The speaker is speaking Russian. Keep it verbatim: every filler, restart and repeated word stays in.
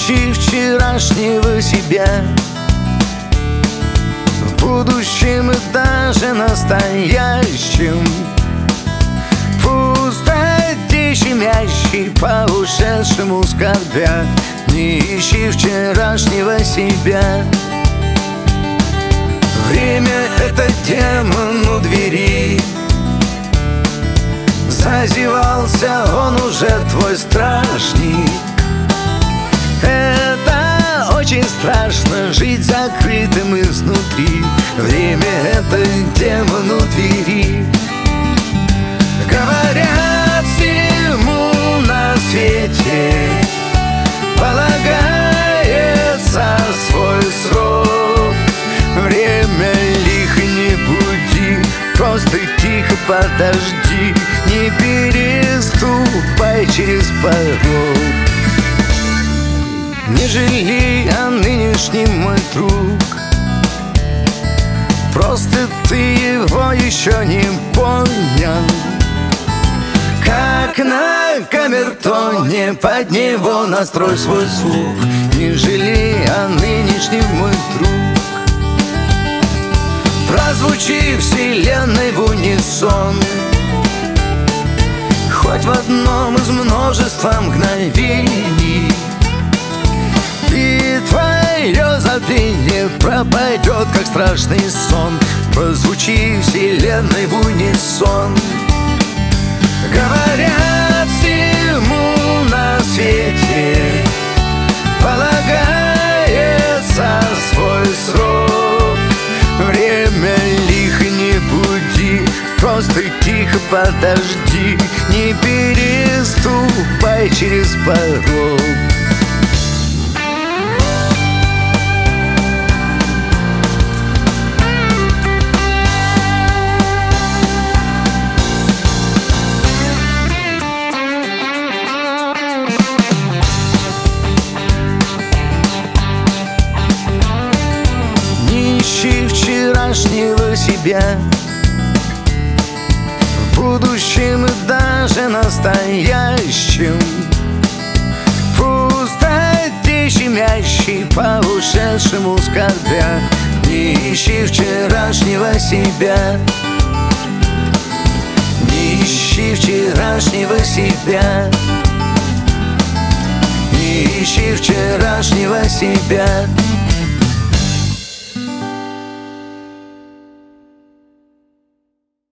ищи вчерашнего себя в будущем и даже настоящем. Пустоте щемящей по ушедшему скорбя, не ищи вчерашнего себя. Время — это демон у двери, зазевался он уже, твой стражник. Это очень страшно — жить закрытым изнутри. Время — это демон у двери. Говорят, всему на свете полагается свой срок. Время лихо, не буди, просто тихо подожди, не переступай через порог. Не жалей о нынешнем, мой друг, просто ты его еще не понял. Как на камертоне, под него настрой свой звук. Не жалей о нынешнем, мой друг. Прозвучи вселенной в унисон, хоть в одном из множества мгновений, и твое забвение пропадет, как страшный сон. Прозвучи вселенной в унисон. Говорят, всему на свете полагается свой срок. Время лихо, не буди, просто тихо подожди, не переступай через порог. Ищи вчерашнего себя в будущем и даже настоящем. Пустоте щемящей по ушедшему скорбя, не ищи вчерашнего себя. Не ищи вчерашнего себя. Не ищи вчерашнего себя.